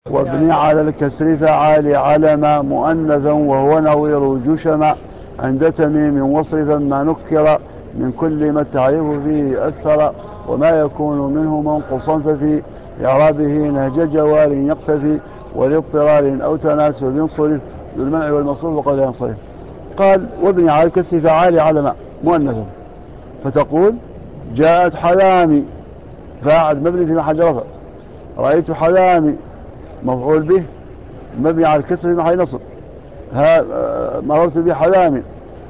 وابني على الكسر فعال علم مؤنثا وهو نظير جشم عند تميم واصرفا ما نكر من كل ما التعريف فيه أكثر وما يكون منه منقصا ففي إعرابه نهج جوار يقتفي ولاضطرار أو تناسب صرف للمنع والمصروف وقد ينصرف. قال وابني على الكسر فعال علم مؤنثا فتقول جاءت حلامي فاعل مبني في محل رفع، رأيت حلامي مفعول به مبني على الكسر في محل نصب، مررت بحلامي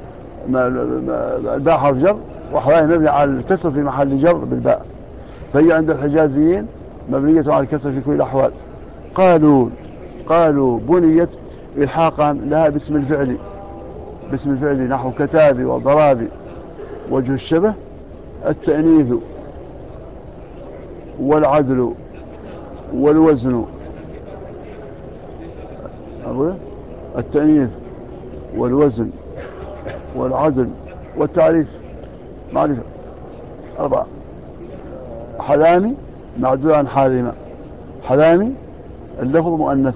الباء حرف جر وحلامي مبني على الكسر في محل جر بالباء، فهي عند الحجازيين مبنية على الكسر في كل الأحوال. قالوا بنيت إلحاقا لها باسم الفعل نحو كتابي وضرابي. وجه الشبه التأنيث والعدل والوزن، التأنيث والوزن والعدل والتعريف معرفة. 4 حلامي معدول عن حالمة، حلامي اللفظ مؤنث،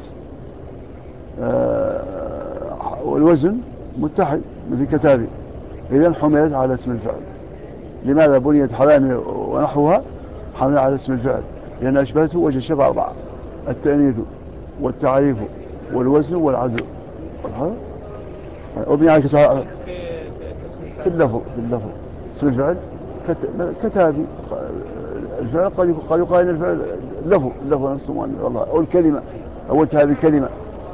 والوزن متحد مثل كتابي، إذن حملت على اسم الفعل. لماذا بنيت حلامي ونحوها حمل على اسم الفعل؟ لأن أشبهته وجه الشبه 4 التأنيث والتعريف والوزن والعدل. وبني على في اللفظ اسم الفعل كتابي، الفعل قد يقال الفعل لفظ نفسه مؤنث والله، أو الكلمة أولتها بكلمة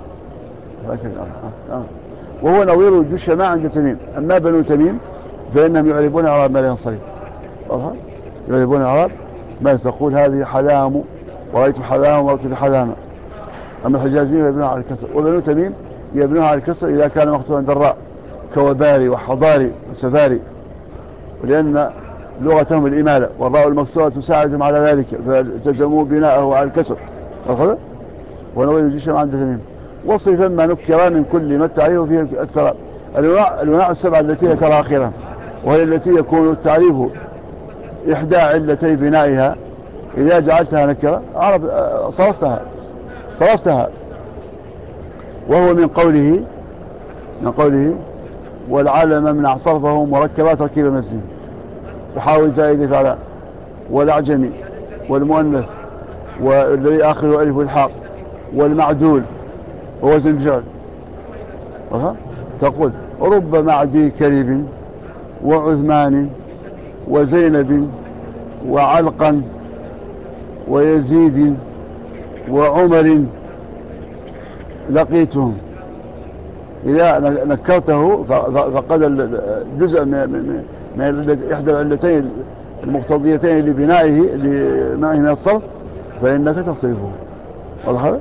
وهو نظير الجشماء عند تميم. أما بنو تميم فإنهم يعربون إعراب ما لا ينصرف، يعربون إعراب ما تقول هذه حلام ورأيت حلام ومرت بحلامة. أما الحجازيين يبنون على الكسر، وبنو تميم يبنون على الكسر إذا كان مقطوعا بالراء كوباري وحضاري وسفاري، ولأن لغتهم الإمالة والراء المكسورة تساعدهم على ذلك فالتزموا بناءه على الكسر. ونظير الجشم عند تميم. وصفا ما نكر من كل ما التعريف فيه أكثر. الأنواع السبعة التي ذكرها أخيرا وهي التي يكون التعريف إحدى علتي بنائها، إذا جعلتها نكرة صرفتها. وهو من قوله والعلم من صرفه مركبات تركيب مزين وحاول زائد فعلا والأعجمي والمؤنث والذي آخره ألف الحاق والمعدول ووزن الفعل. تقول رب معدي كريب وعثمان وزينب وعلقا ويزيد وعمر لقيتهم. إذا نكرته فقد جزء من إحدى العلتين المقتضيتين لبنائه من الصرف فإنك تصرفه. واضح؟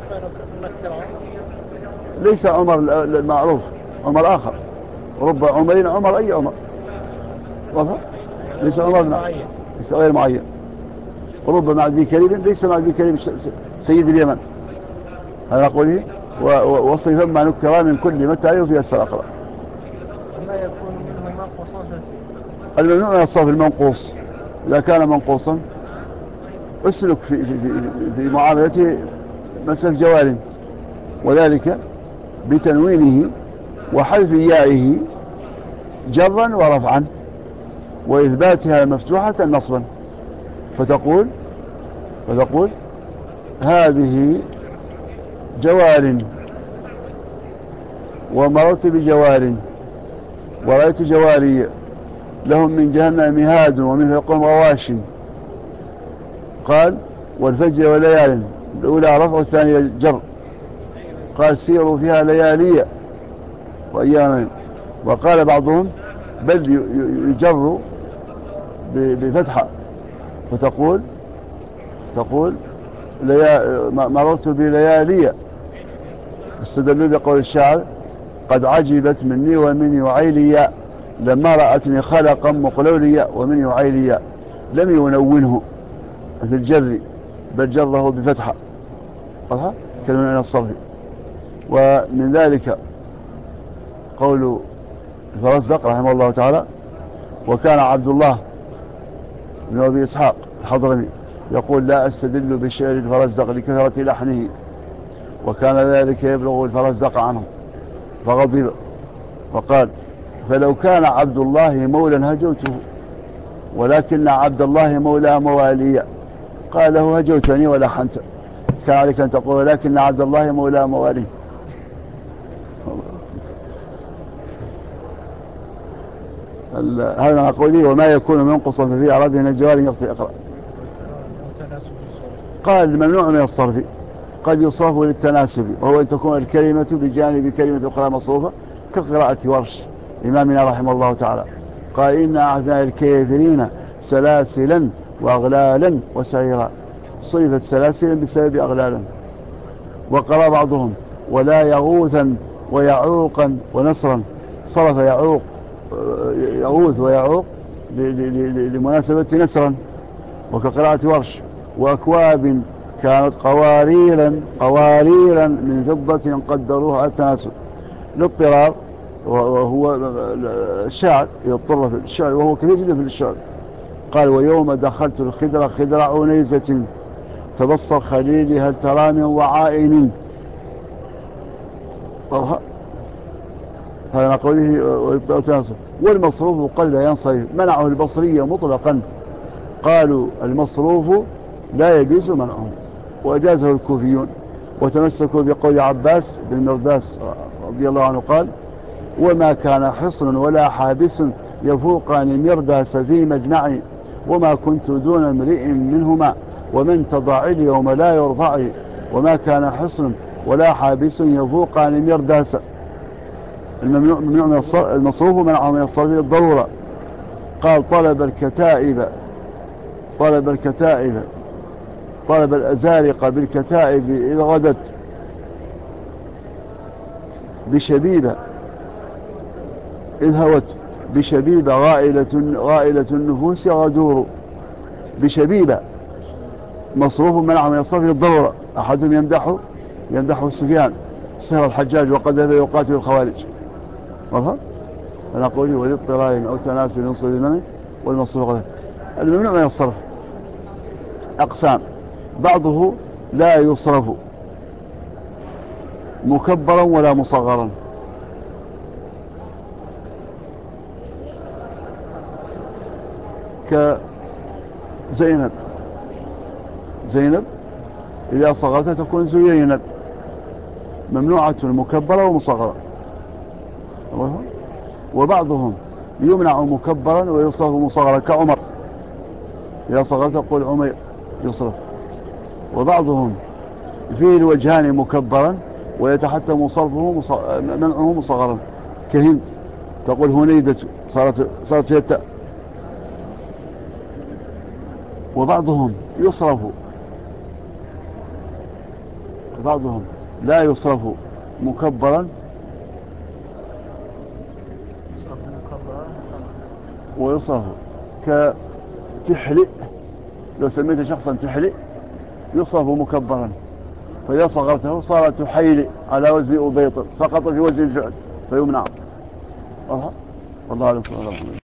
ليس عمر المعروف، عمر آخر، رب عمر أي عمر، واضح؟ ليس عمر ليس غير معين. رب معدي كريم ليس معدي كريم سيد اليمن على قوله وصفا ما نكر من كل ما التعريف فيه أكثر أقرأ. وما يكون منه منقوصا الممنوع من الصرف المنقوص إذا كان منقوصا اسلك في معاملته مسلك جوار، وذلك بتنوينه وحذف يائه جرا ورفعا وإثباتها مفتوحة نصبا. فتقول هذه جوار ومررت بجوار ورأيت جواري لهم من جهنم مهاد ومن فوقهم غواش. قال والفجر وليال، الأولى رفع والثانية جر. قال سيروا فيها ليالي وأياما. وقال بعضهم بل يجر بفتحة فتقول مررت بليالي. استدلوا بقول الشاعر قد عجبت مني ومن يعيلي لما رأتني خلقا مقلوليا ومن يعيلي لم ينونه في الجر بل جره بفتحة كلمة من الصرف. ومن ذلك قول الفرزدق رحمه الله تعالى وكان عبد الله بن أبي إسحاق الحضرمي يقول لا أستدل بالشعر الفرزدق لكثرة لحنه وكان ذلك يبلغ الفرزدق عنهم فغضب فقال فلو كان عبد الله مولا هجوته ولكن عبد الله مولى موالي. قال له هجوتني ولا حنت، كان عليك أن تقول ولكن عبد الله مولى موالي. هذا ما قولي وما يكون منقصا في أعراب من الجوار يقضي اقرأ. قال ممنوع من الصرف قد يصرف للتناسب وهو أن تكون الكلمة بجانب كلمة أخرى مصروفة كقراءة ورش إمامنا رحمه الله تعالى. قال إن أعداء الكافرين سلاسلا وأغلالا وسعيرا، صرفت سلاسلا بسبب أغلالا. وقرأ بعضهم ولا يغوثا ويعوقا ونصرا، صرف يغوث ويعوق لمناسبة نسرا وكقراءة ورش. وأكواب كانت قواريرا من فضة قدروها التناسب للاضطرار، وهو الشعر يضطر في الشعر وهو كثير جدا في الشعر. قال ويوم دخلت الخدر خدر عنيزة تبصر خليلي هل ترى من وعائن. هذا قوله والتناسب. والمصروف قل لا ينصرف منعه البصرية مطلقا، قالوا المصروف لا يجوز منعه وأجازه الكوفيون وتمسكوا بقول عباس بن مرداس رضي الله عنه قال وما كان حصن ولا حابس يفوقان مرداس في مجمعي وما كنت دون امرئ منهما ومن تضع اليوم لا يرفع وما كان حصن ولا حابس يفوقان مرداس. الممنوع من المصروف منعه من الصرف للضرورة. قال طلب الأزارق بالكتائب إذ غدت بشبيبة إذ هوت بشبيبة غائلة النفوس غدور. بشبيبة مصروف منع من الصرف للضرورة. أحدهم يمدحه سفيان سهر الحجاج وقد ذا يقاتل الخوارج. أنا أقول وللاضطرار أو تناسل ينصر المنع والمصروف غير. الممنوع من الصرف أقسام، بعضه لا يصرف مكبرا ولا مصغرا كزينب إذا صغرت تكون زينب ممنوعة مكبرة ومصغرة. وبعضهم يمنع مكبرا ويصرف مصغرا كعمر إذا صغرت تقول عمير يصرف. وبعضهم فيه الوجهان مكبرا ويتحتم صرفه منعه مصغرا كهند تقول هنيدة صارت فيها التاء. وبعضهم لا يصرف مكبرا ويصرف كتحلئ، لو سميت شخصا تحلئ يصرف مكبرا فإذا صغرته صار تحيلئ على وزن أبيط سقط في وزن الفعل فيمنع. والله عليه الصلاة والسلام.